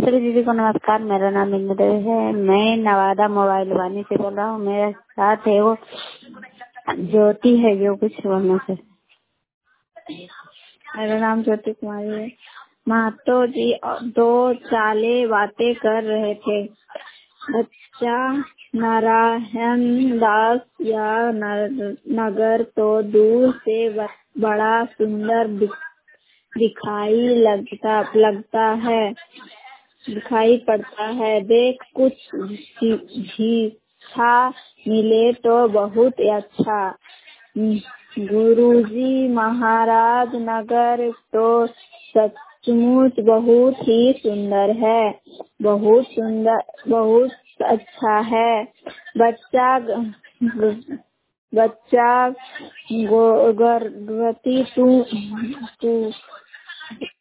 राजेश्वरी दीदी को नमस्कार। मेरा नाम इंद्र है। मैं नवादा मोबाइल वानी से बोल रहा हूँ। मेरे साथ है वो ज्योति है जो कुछ वहाँ से। मेरा नाम ज्योति कुमारी है। महतो जी दो चाले बातें कर रहे थे। बच्चा नारायण दास या नगर तो दूर से बड़ा सुंदर दिखाई पड़ता है। देख कुछ झीठा मिले तो बहुत अच्छा। गुरुजी महाराज नगर तो सचमुच बहुत ही सुंदर है। बहुत अच्छा है। बच्चा गर्भवती